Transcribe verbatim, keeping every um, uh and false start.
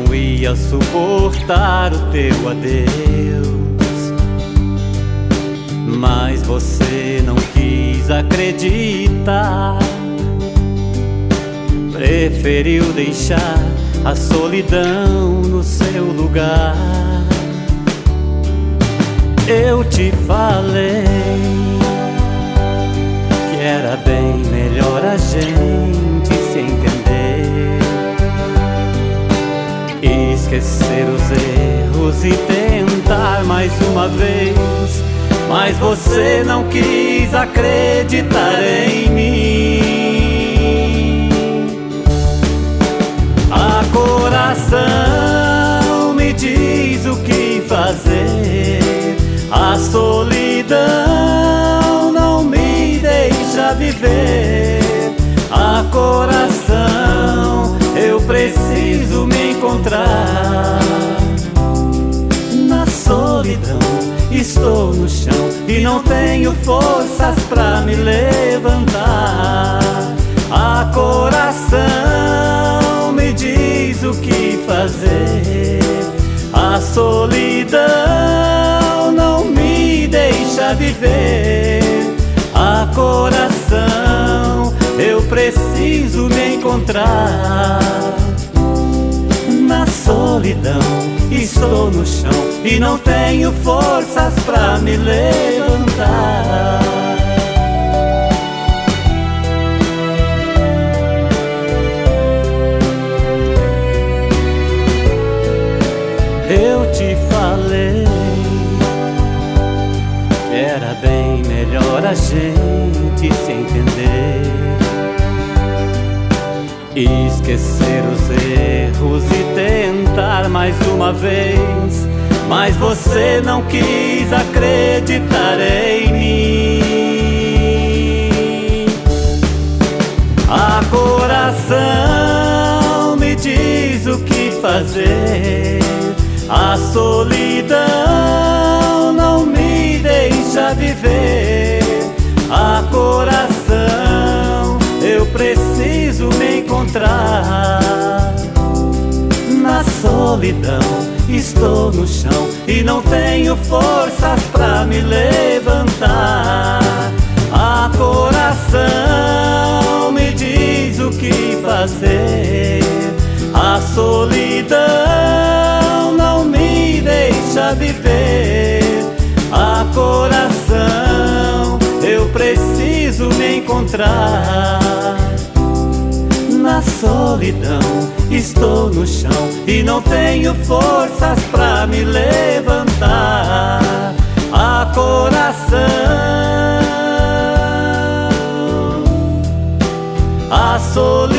não ia suportar o teu adeus, mas você não quis acreditar, preferiu deixar a solidão no seu lugar. Eu te falei que era bem melhor a gente se entender, esquecer os erros e tentar mais uma vez, mas você não quis acreditar em mim. A coração me diz o que fazer, a solidão não me deixa viver. A coração, eu preciso me encontrar. Na solidão estou no chão e não tenho forças pra me levantar. A coração me diz o que fazer, a solidão não me deixa viver. A coração, eu preciso me encontrar. Na solidão estou no chão e não tenho forças pra me levantar. Eu te falei que era bem melhor a gente se entender, esquecer os erros e tentar mais uma vez, mas você não quis acreditar em mim. A coração me diz o que fazer, a solidão não me deixa viver. A coração, eu preciso me encontrar. Na solidão estou no chão e não tenho forças pra me levantar. A coração me diz o que fazer, a solidão não me deixa viver. A coração, eu preciso me encontrar. Na solidão estou no chão e não tenho forças pra me levantar. A coração, a solidão